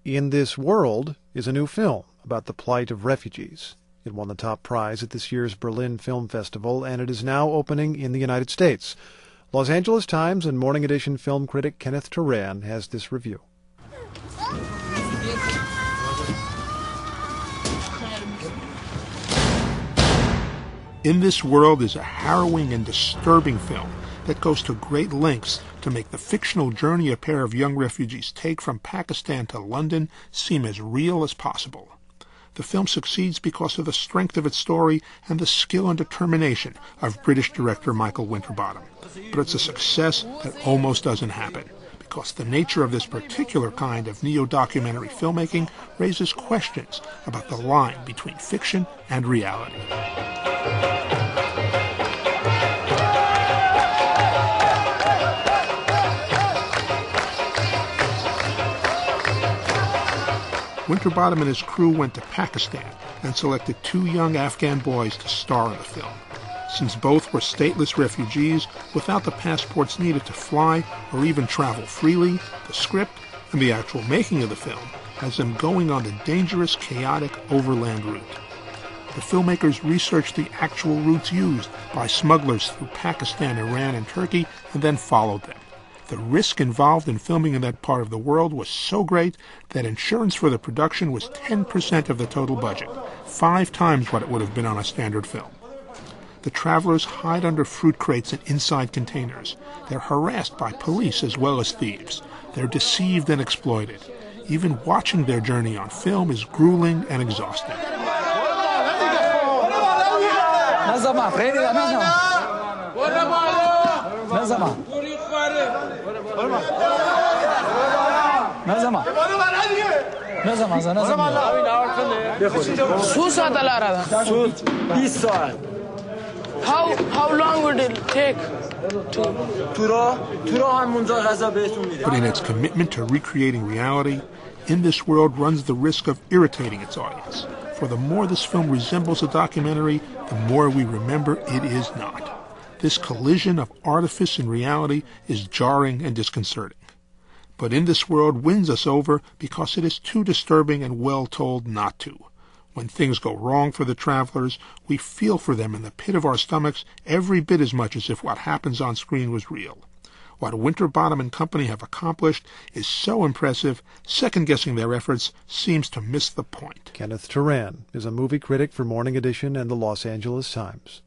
In This World is a new film about the plight of refugees. It won the top prize at this year's Berlin Film Festival, and it is now opening in the United States. Los Angeles Times and Morning Edition film critic Kenneth Turan has this review. In This World is a harrowing and disturbing film that goes to great lengths to make the fictional journey a pair of young refugees take from Pakistan to London seem as real as possible. The film succeeds because of the strength of its story and the skill and determination of British director Michael Winterbottom. But it's a success that almost doesn't happen, because the nature of this particular kind of neo-documentary filmmaking raises questions about the line between fiction and reality. Winterbottom and his crew went to Pakistan and selected 2 young Afghan boys to star in the film. Since both were stateless refugees without the passports needed to fly or even travel freely, the script and the actual making of the film has them going on the dangerous, chaotic overland route. The filmmakers researched the actual routes used by smugglers through Pakistan, Iran, and Turkey, and then followed them. The risk involved in filming in that part of the world was so great that insurance for the production was 10% of the total budget, 5 times what it would have been on a standard film. The travelers hide under fruit crates and inside containers. They're harassed by police as well as thieves. They're deceived and exploited. Even watching their journey on film is grueling and exhausting. How long would it take? But in its commitment to recreating reality, In This World runs the risk of irritating its audience. For the more this film resembles a documentary, the more we remember it is not. This collision of artifice and reality is jarring and disconcerting. But In This World wins us over because it is too disturbing and well told not to. When things go wrong for the travelers, we feel for them in the pit of our stomachs every bit as much as if what happens on screen was real. What Winterbottom and company have accomplished is so impressive, second-guessing their efforts seems to miss the point. Kenneth Turan is a movie critic for Morning Edition and the Los Angeles Times.